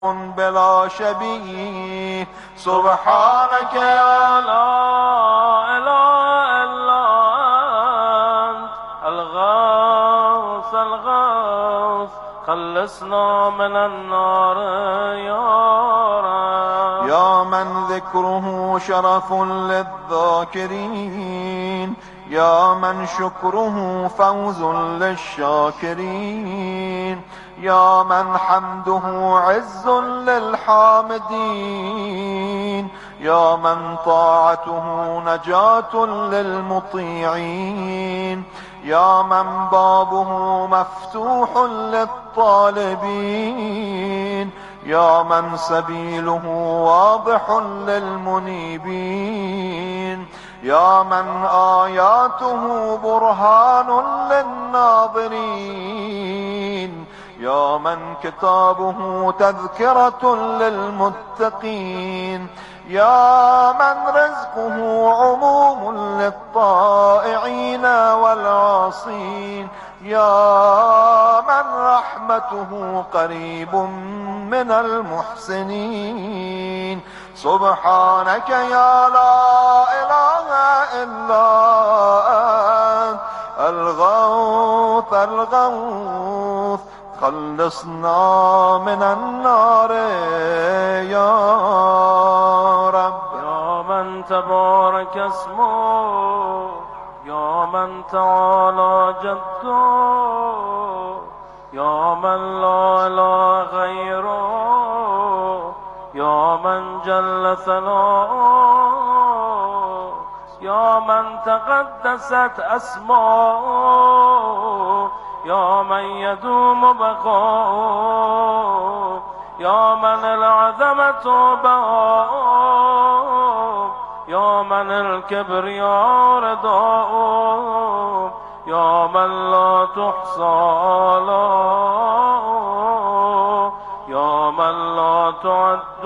بلا شبيه سبحانك يا لا إله إلا أنت الغوث الغوث خلصنا من النار يا رب. يا من ذكره شرف للذاكرين، يا من شكره فوز للشاكرين، يا من حمده عز للحامدين، يا من طاعته نجاة للمطيعين، يا من بابه مفتوح للطالبين، يا من سبيله واضح للمنيبين، يا من آياته برهان للناظرين، يا من كتابه تذكرة للمتقين، يا من رزقه عموم للطائعين والعاصين، يا من رحمته قريب من المحسنين. سبحانك يا لا إله إلا أنت الغوث الغوث خلصنا من النار يا رب. يا من تبارك اسمه، يا من تعالى جده، يا من لا إله غيره، يا من جل ثناؤه، يا من تقدست أسماؤه، يا من يدوم بقاؤه، يا من العظمة بهاؤه، يا من الكبرياء رداؤه، يا من لا تحصى آلاؤه، يا من لا تعد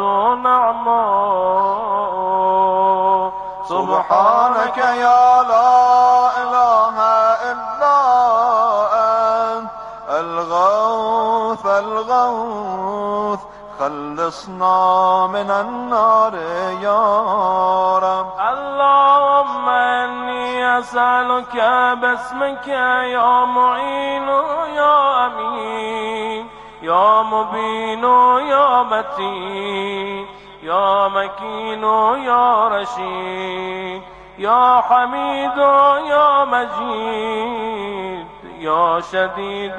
نعماؤه. سبحانك يا لا إله إلا أنت الغوث الغوث خلصنا من النار يا رب. اللهم إني أسألك باسمك يا معين يا أمين يا مبين يا متين يا مكين يا رشيد يا حميد يا مجيد يا شديد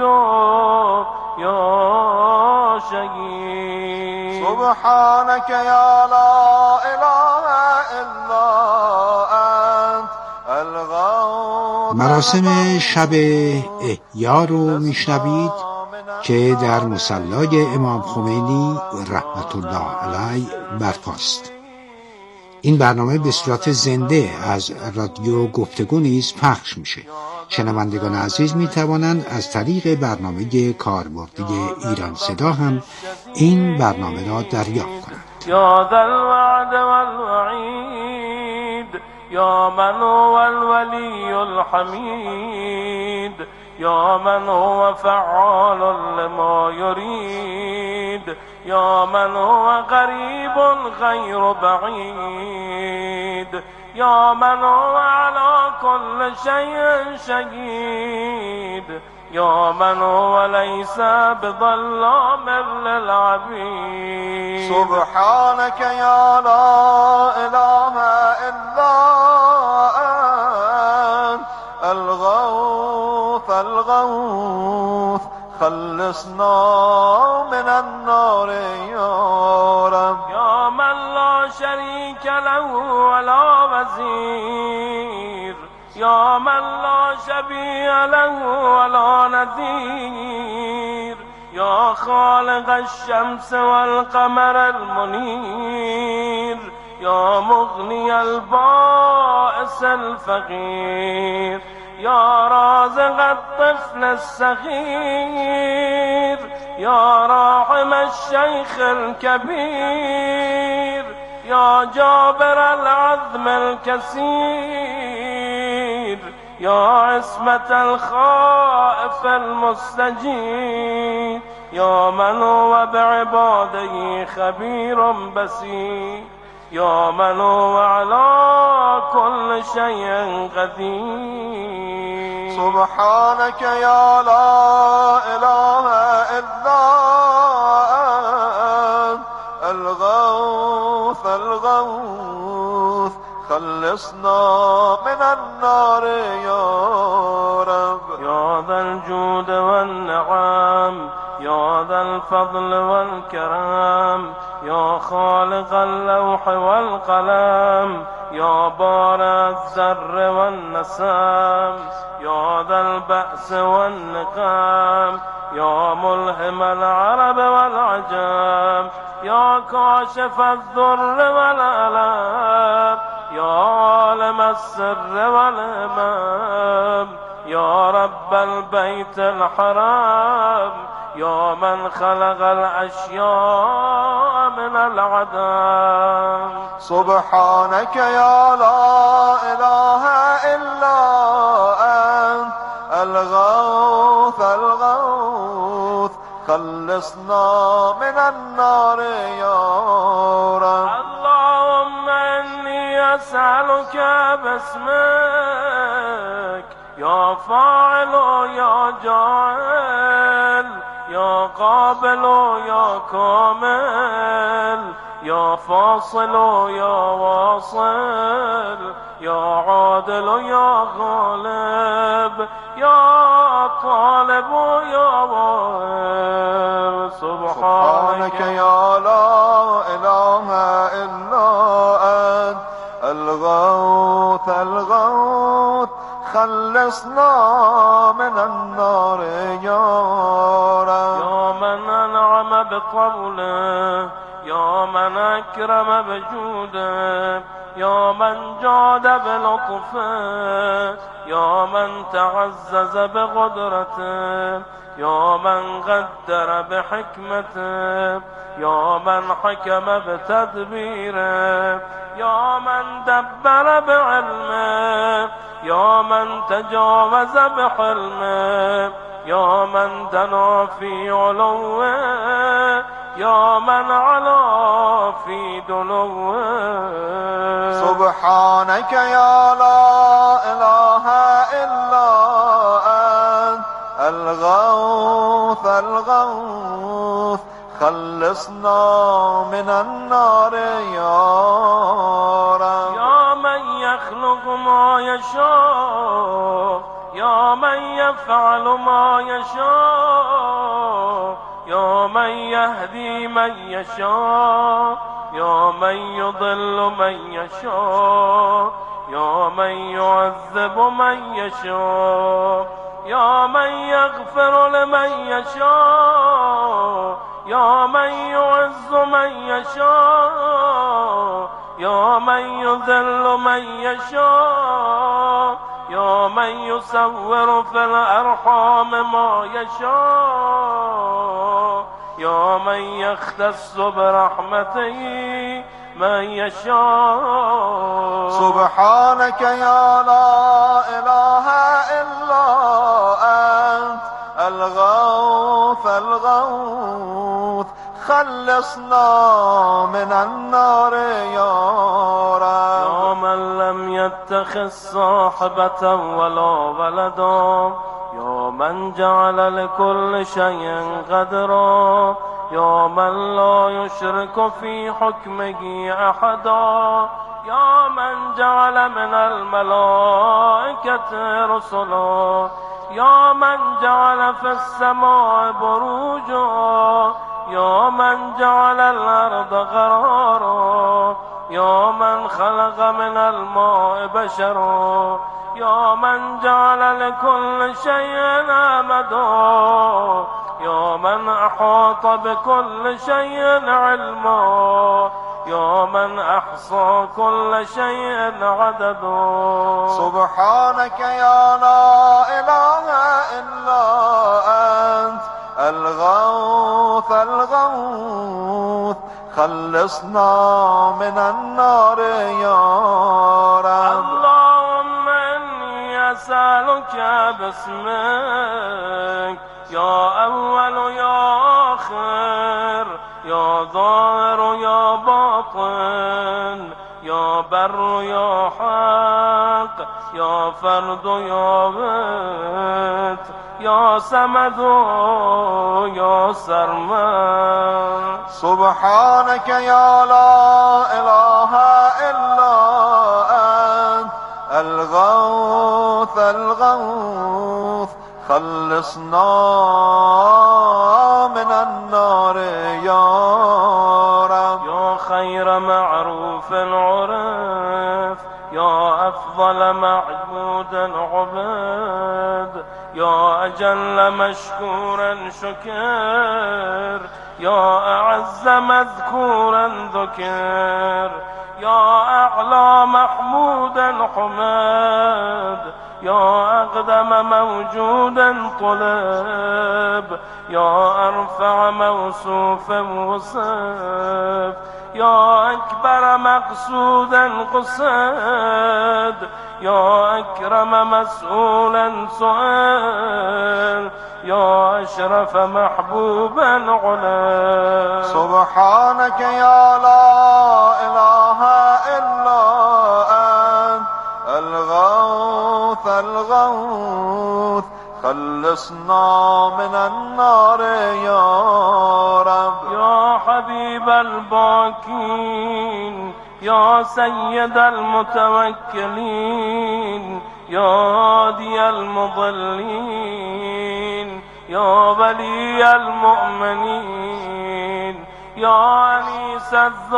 يا شهيد. سبحانك يا لا إله إلا أنت الغوث. مراسم شب احیا رو میشنوید که در مصلی امام خمینی رحمت الله علیه برپاست. این برنامه به صورت زنده از رادیو گفتگو نیز پخش میشه. شنوندگان عزیز می توانند از طریق برنامه کاربردی ایران صدا هم این برنامه را دریافت کنند. یا ذا الوعد والوعید یا من هو الولی الحمید یا من هو فعال لما يريد یا من هو قریب غیر بعید یا من هو على كل شيء شهید یا من هو ليس بظلام للعبید. سبحانك يا لا إله إلا أنت الغوث الغوث خلصنا من النار يا رب. يا من لا شريك له ولا وزير يا من لا شبيه له ولا نذير يا خالق الشمس والقمر المنير يا مغني البائس الفقير يا رازق الطفل الصغير يا راحم الشيخ الكبير يا جابر العظم الكثير يا عصمة الخائف المستجير يا من هو بعباده خبير بصير يا من هو على كل شيء قدير. سبحانك يا لا إله إلا أنت الغوث الغوث خلصنا من النار يا رب. يا ذا الجود والنعم يا ذا الفضل والكرم يا خالق اللوح والقلم يا بارئ الذر والنسم يا ذا البأس والنقم يا ملهم العرب والعجم يا كاشف الضر والألم يا عالم السر والهمم يا رب البيت الحرام يا من خلق الأشياء من العدم. سبحانك يا لا إله إلا أنت الغوث الغوث خلصنا من النار يا رب. اللهم إني أسألك باسمك يا فاعل يا جاعل يا قابل يا كامل يا فاصل يا واصل يا عادل يا غالب يا طالب يا واهب. سبحانك يا لا إله إلا أنت الغوث الغوث خلصنا من النار يا رب. يا من أنعم بطوله يا من أكرم بجوده يا من جاد بلطفه يا من تعزز بقدرته يا من قدر بحكمته يا من حكم بتدبيره يا من دبر بعلمه يا من تجاوز بحلمه يا من دنا في علوه يا من علا في دنوه. سبحانك يا لا إله إلا أنت الغوث الغوث خلصنا من النار يا رب. يا من يخلق ما يشاء يا من يفعل ما يشاء يا من يهدي من يشاء يا من يضل من يشاء يا من يعذب من يشاء يا من يغفر لمن يشاء يا من يعز من يشاء يا من يذل من يشاء يا من يصور في الأرحام ما يشاء يا من يختص برحمته من يشاء. سبحانك يا لا إله إلا أنت الغوث الغوث خلصنا من النار يا رب. يا من لم يتخذ صاحبة ولا ولدا يا من جعل لكل شيء قدرا يا من لا يشرك في حكمه أحدا يا من جعل من الملائكة رسلا يا من جعل في السماء بروجا يا من جعل الأرض قرارا يا من خلق من الماء بشرا يا من جعل لكل شيء أمدا يا من أحاط بكل شيء علما يا من أحصى كل شيء عددا. سبحانك يا لا إله إلا أنت الغوث الغوث خلصنا من النار يا رب. اللهم إني أسألك باسمك يا أول يا آخر، یا ظاهر یا باطن، یا بر یا حق، یا فرد یا وتر، یا صمد یا سرمد. سبحانك يا لا إله إلا أنت الغوث الغوث، خلصنا من النار يا رب. يا خير معروف عرف، يا أفضل معبود عبد، يا أجل مشكورا شكر، يا أعز مذكورا ذكر، يا أعلى محمودا حمد، يا أقدم موجودا طلب، يا أرفع موصوفا وصف، يا أكبر مقصودا قصد، يا أكرم مسؤولا سؤال، يا أشرف محبوبا علا. سبحانك يا لا إله إلا أنت الغوث الغوث، خلصنا من النار يا رب. يا حبيب الباكين، يا سيد المتوكلين، يا هادي المضلين، يا ولي المؤمنين، يا أنيس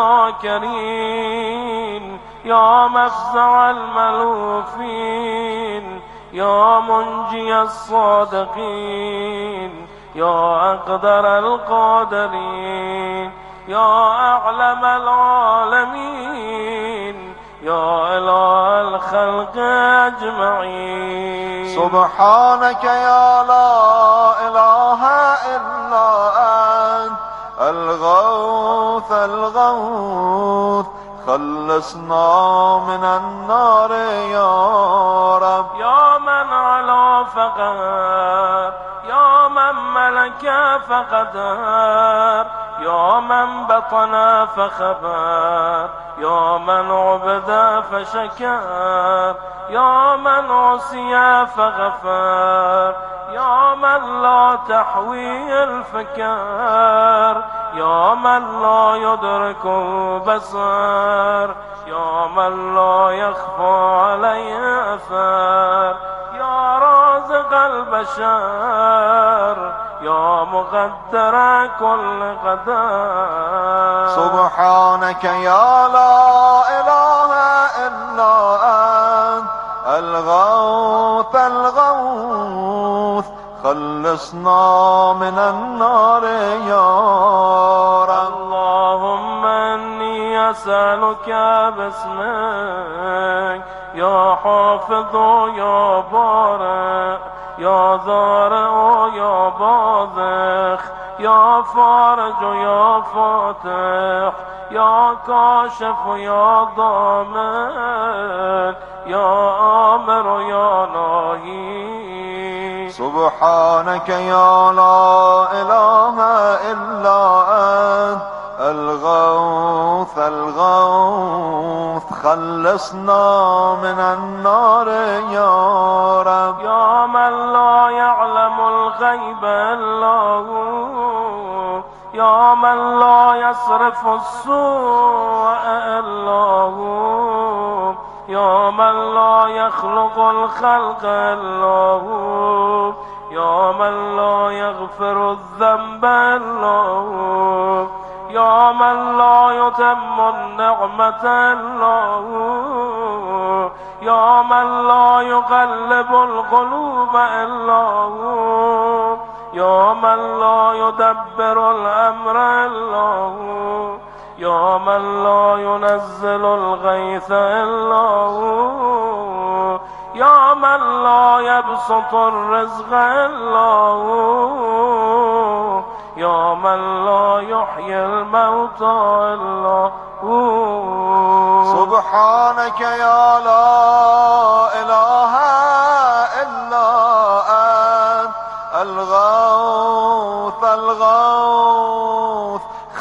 الذاكرين، يا مفزع الملوفين، يا منجي الصادقين، يا أقدر القادرين، يا أعلم العالمين، يا إله الخلق أجمعين. سبحانك يا لا إله إلا أنت الغوث الغوث، خلصنا من النار يا رب. يا من علا فقهر، يا من ملك فقدر، يا من بطن فخبر، يا من عبد فشكر، يا من عصي فغفر، يا من لا تحوي الفكر، يا من لا يدرك بصر، يا من لا يخفى عليه أثر، يا رازق البشر، يا مقدر كل قدر. سبحانك يا لا إله إلا أنت الغوث الغوث، خلصنا من النار يا رب. اللهم إني أسألك باسمك يا حافظ يا بارئ، يا ذارئ يا باذخ، يا فارج يا فاتح، يا كاشف يا ضامن، يا آمر يا ناهي. سبحانك يا لا إله إلا أنت الغوث الغوث، خلصنا من النار يا رب. يا من لا يعلم الغيب إلا هو، يا من لا يصرف السوء إلا هو، يا من لا يخلق الخلق إلا هو، يا من لا يغفر الذنب إلا هو، يا من لا يتم النعمة إلا هو، يا من لا يقلب القلوب إلا هو، يا من لا يدبر الأمر إلا هو، يا من لا ينزل الغيث إلا هو، يا من لا يبسط الرزق إلا هو، يا من لا يحيي الموتى إلا هو. سبحانك يا لا إله إلا أنت الغوث الغوث،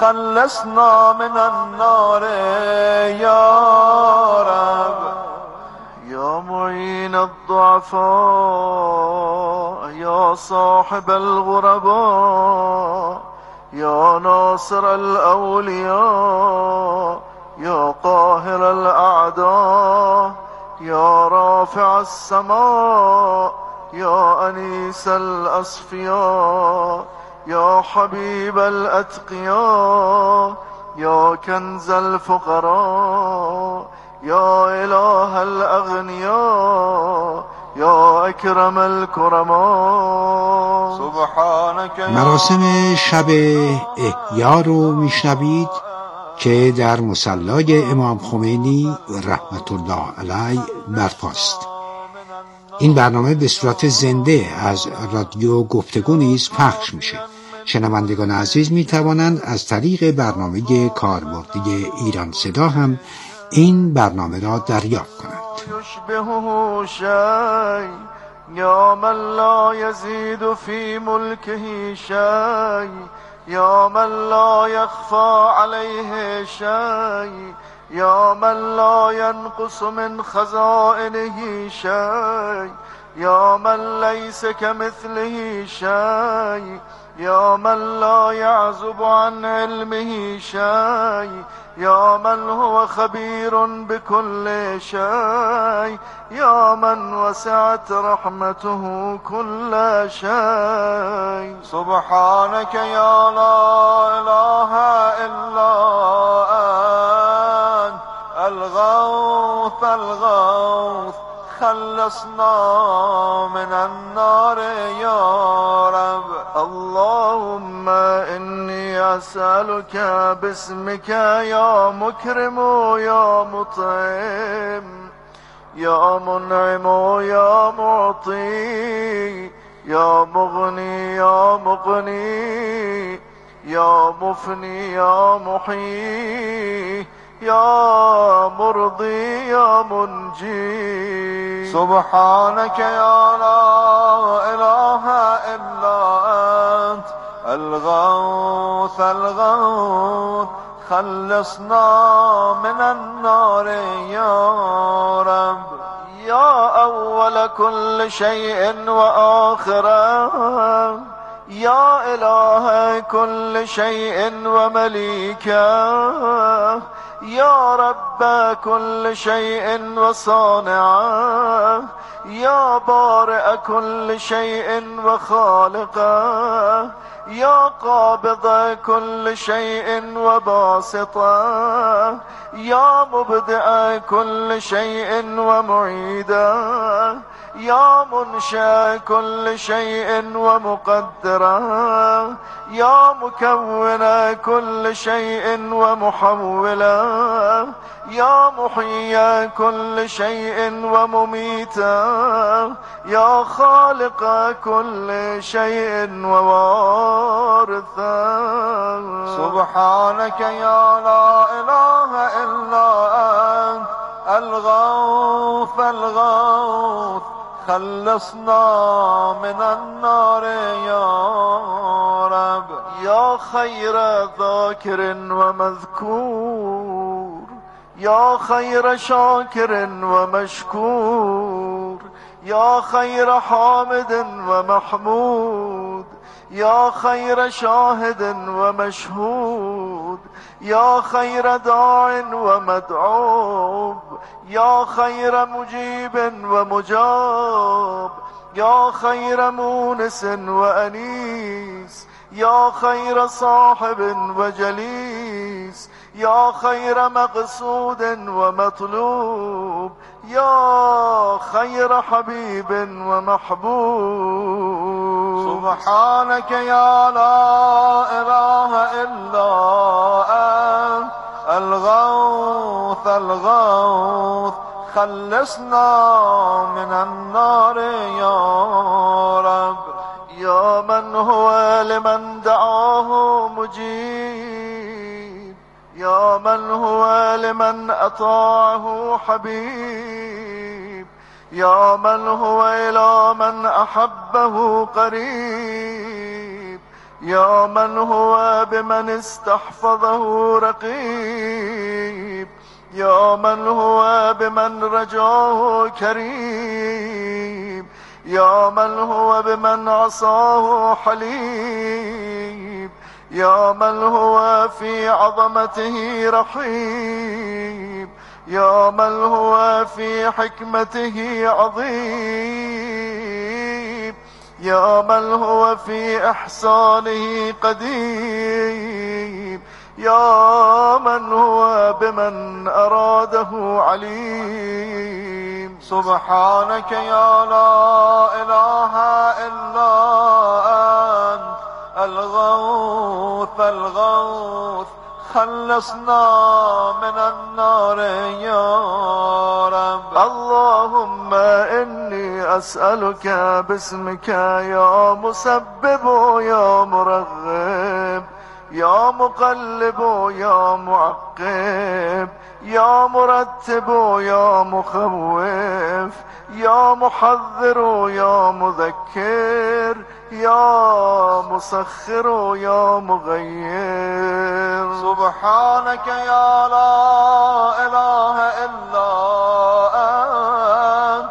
خلصنا من النار يا رب. يا معين الضعفاء يا صاحب الغرباء يا ناصر الأولياء يا قاهر الأعداء يا رافع السماء يا أنيس الأصفياء يا حبيب الأتقياء يا كنز الفقراء يا إله الأغنياء يا أكرم الكرماء. سبحانك يا مراسم شب احیا رو میشنوید که در مصلی امام خمینی رحمت الله علیه برپاست. این برنامه به صورت زنده از رادیو گفتگو نیز پخش میشه. شنوندگان عزیز می توانند از طریق برنامه کاربردی ایران صدا هم این برنامه را دریافت کنند. يشبهه شيء يا من لا يزيد في ملكه شيء يا من لا يخفى عليه شيء يا من لا ينقص من خزائنه شيء يا من ليس كمثله شيء يا من لا يعزب عن علمه شيء يا من هو خبير بكل شيء يا من وسعت رحمته كل شيء. سبحانك يا لا إله إلا أنت الغوث الغوث خلصنا من النار يا رب. اللهم إني أسألك باسمك يا مكرم يا مطعم يا منعم يا معطي يا مغني يا مغني يا مفني يا محيي يا مرضي يا منجي. سبحانك يا لا إله إلا أنت الغوث الغوث خلصنا من النار يا رب. يا أول كل شيء وآخره يا إله كل شيء ومليكه يا رب كل شيء وصانعه يا بارئ كل شيء وخالقه يا قابض كل شيء وباسطه يا مبدئ كل شيء ومعيده يا منشأ كل شيء ومقدره يا مكون كل شيء ومحوله يا محيي كل شيء ومميته يا خالق كل شيء ووارثه. سبحانك يا لا إله إلا أنت الغوث الغوث خلصنا من النار يا رب. يا خير ذاكر ومذكور يا خير شاكر ومشكور يا خير حامد ومحمود يا خير شاهد ومشهود يا خير داع ومدعوب يا خير مجيب ومجاب يا خير مونس وأنيس يا خير صاحب وجليس يا خير مقصود ومطلوب يا خير حبيب ومحبوب. سبحانك يا لا إله إلا أنت الغوث الغوث خلصنا من النار يا رب. يا من هو لمن دعاه مجيب يا من هو لمن أطاعه حبيب يا من هو إلى من أحبه قريب يا من هو بمن استحفظه رقيب، يا من هو بمن رجاه كريم، يا من هو بمن عصاه حليم، يا من هو في عظمته رحيم، يا من هو في حكمته عظيم، يا من هو في إحسانه قديم، يا من هو بمن أراده عليم. سبحانك يا لا إله إلا أنت الغوث الغوث، خلصنا من النار يا رب. اللهم إني أسألك باسمك يا مسبب يا مرغب، يا مقلب يا معقب، يا مرتب يا مخوف، يا محذر يا مذكر، يا مسخر يا مغير. سبحانك يا لا إله إلا أنت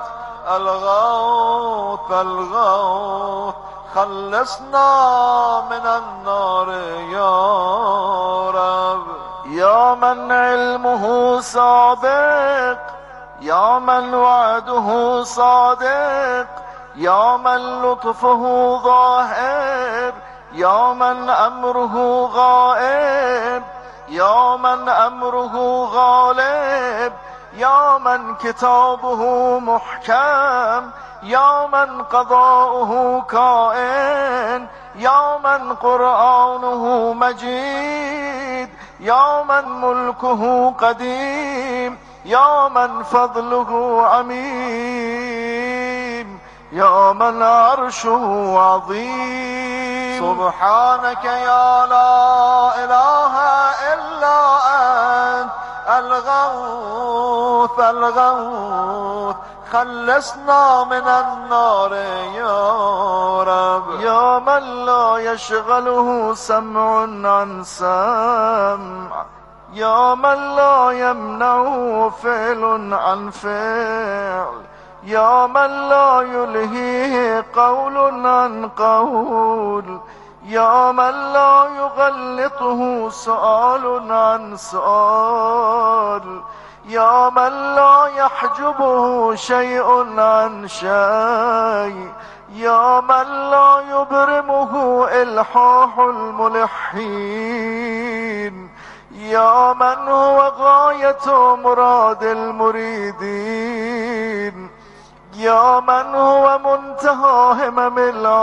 الغوث الغوث، خلصنا من النار يا رب. يا من علمه سابق، يا من وعده صادق، يا من لطفه ظاهر، يا من أمره غائب، يا من أمره غالب، يا من كتابه محكم، يا من قضاؤه كائن، يا من قرآنه مجيد، يا من ملكه قديم، يا من فضله عميم، يا من عرشه عظيم. سبحانك يا لا إله إلا أنت الغوث الغوث، خلصنا من النار يا رب. يا من لا يشغله سمع عن سمع، يا من لا يمنعه فعل عن فعل، يا من لا يلهيه قول عن قول، يا من لا يغلطه سؤال عن سؤال، يا من لا يحجبه شيء عن شيء، يا من لا يبرمه إلحاح الملحين، يا من هو غاية مراد المريدين، يا من هو منتهى همم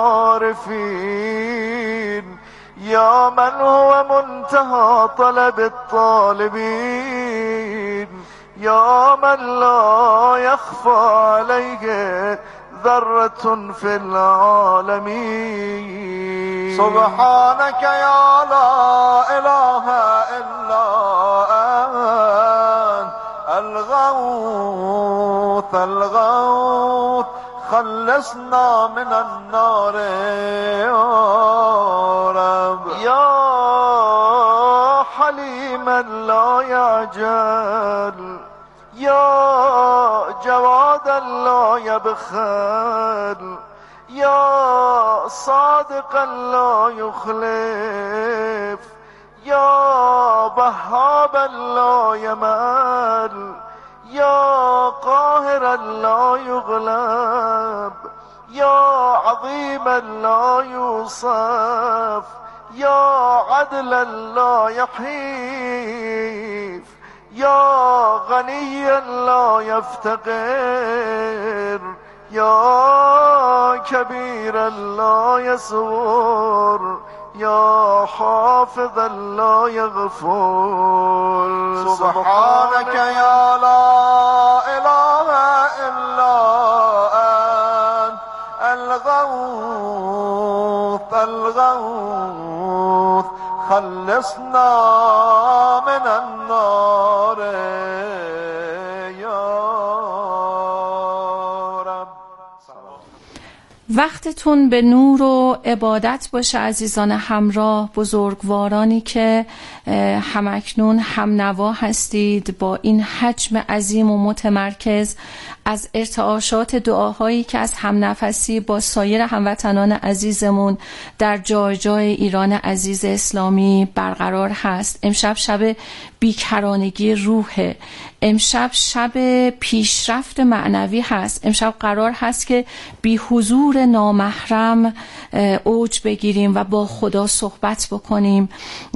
العارفين، يا من هو منتهى طلب الطالبين، يا من لا يخفى عليه ذرة في العالمين. سبحانك يا لا إله إلا أنت الغوث الغوث، خلصنا من النار يا رب. يا حليما لا يعجل، يا جوادا لا يبخل، يا صادقا لا يخلف، يا بهابا لا يمل، يا قاهرا لا يغلب، يا عظيما لا يوصف، يا عدلا لا يحيف، يا غنيا لا يفتقر، يا كبيرا لا يصغر، يا حافظا لا يغفل. سبحانك يا لا إله إلا أنت الغوث الغوث، خلصنا من النار يا رب. وقتتون به نور و عبادت باشه عزیزان همراه، بزرگوارانی که همکنون هم نوا هستید با این حجم عظیم و متمرکز از ارتعاشات دعاهایی که از همنفسی با سایر هموطنان عزیزمون در جای جای ایران عزیز اسلامی برقرار هست. امشب شب بیکرانگی روحه، امشب شب پیشرفت معنوی هست، امشب قرار هست که بی حضور نامحرم اوج بگیریم و با خدا صحبت بکنیم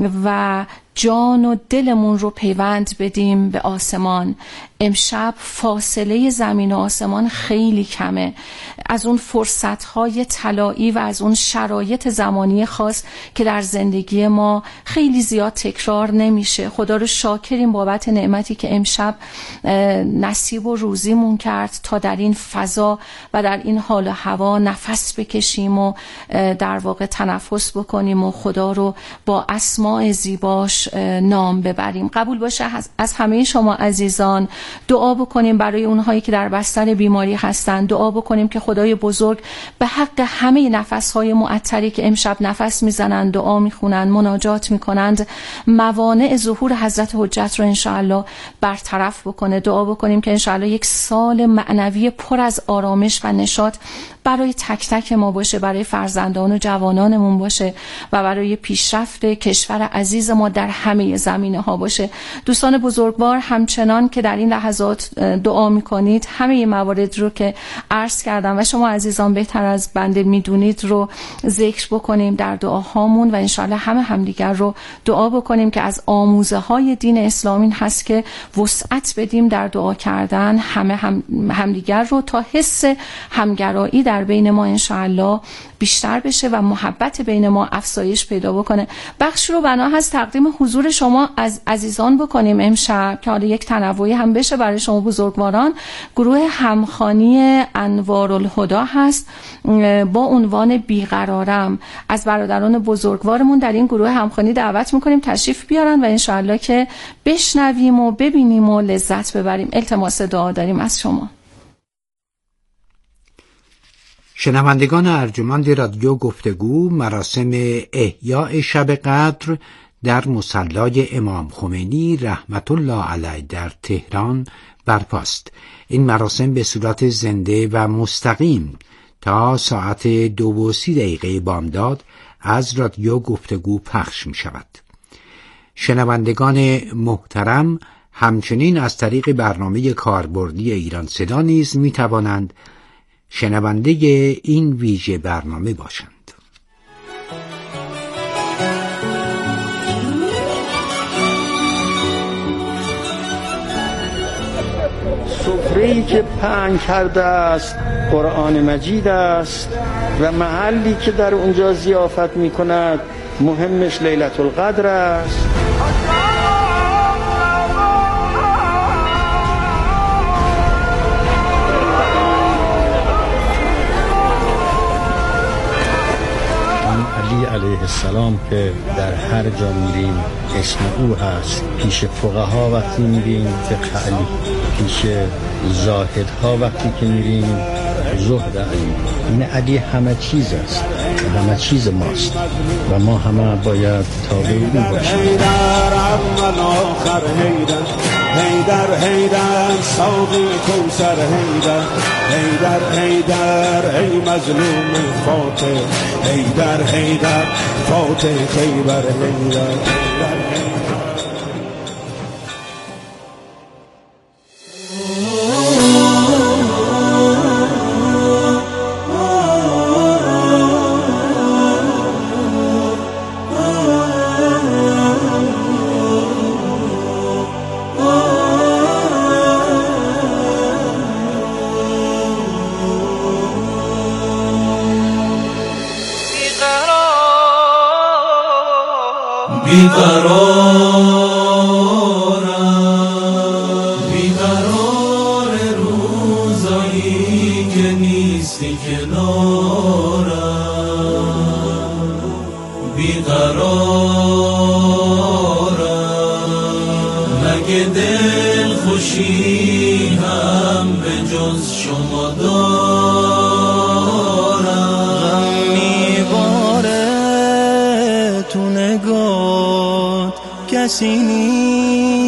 و جان و دلمون رو پیوند بدیم به آسمان. امشب فاصله زمین و آسمان خیلی کمه، از اون فرصت‌های طلایی و از اون شرایط زمانی خاص که در زندگی ما خیلی زیاد تکرار نمیشه. خدا رو شاکریم بابت نعمتی که امشب نصیب و روزیمون کرد تا در این فضا و در این حال و هوا نفس بکشیم و در واقع تنفس بکنیم و خدا رو با اسماء زیباش نام ببریم. قبول باشه از همه شما عزیزان دعا بکنیم برای اونهایی که در بستر بیماری هستن، دعا بکنیم که خدای بزرگ به حق همه نفسهای معطری که امشب نفس میزنند، دعا میخونند، مناجات میکنند، موانع ظهور حضرت حجت رو انشاءالله برطرف بکنه. دعا بکنیم که انشاءالله یک سال معنوی پر از آرامش و نشاط برای تک تک ما باشه، برای فرزندان و جوانانمون باشه و برای پیشرفت کشور عزیز ما در همه زمینه ها باشه. دوستان بزرگوار، همچنان که در این لحظات دعا میکنید همه موارد رو که عرض کردم و شما عزیزان بهتر از بنده میدونید رو ذکر بکنیم در دعاهامون و انشاءالله همدیگر رو دعا بکنیم که از آموزه های دین اسلامی هست که وسعت بدیم در دعا کردن همدیگر رو تا حس همگرایی در بین ما انشاءالله بیشتر بشه و محبت بین ما افزایش پیدا بکنه. بخش رو بنا هست تقدیم حضور شما از عزیزان بکنیم امشب که حالا یک تنوعی هم بشه برای شما بزرگواران. گروه همخوانی انوارالهدی هست با عنوان بیقرارم. از برادران بزرگوارمون در این گروه همخوانی دعوت میکنیم تشریف بیارن و انشاءالله که بشنویم و ببینیم و لذت ببریم. التماس دعا داریم از شما. شنوندگان ارجمند رادیو گفتگو، مراسم احیاء شب قدر در مصلی امام خمینی رحمت الله علیه در تهران برپاست. این مراسم به صورت زنده و مستقیم تا ساعت 2:30 بامداد از رادیو گفتگو پخش می شود. شنوندگان محترم همچنین از طریق برنامه کاربردی ایران صدا نیز می توانند شنونده این ویژه برنامه باشند. سفره‌ای که پهن کرده است قرآن مجید است و محلی که در اونجا ضیافت می کند مهمش لیلة القدر است. علی علیه السلام که در هر جا میریم اسم او هست. پیش فقها وقتی میریم فقه علی، پیش زاهدها وقتی که میریم زهد علی. این علی همه چیز است، همه چیز ماست و ما همه باید تابع او باشیم. هیدر هیدر ساقی کوثر هیدر هیدر هیدر ای مظلوم فاتح هیدر هیدر فاتح خیبر هیدر بیقرار روزایی که نیستی کنارم، بیقرارم مگه دل خوشی هم به جز شما دارم. کسی نیست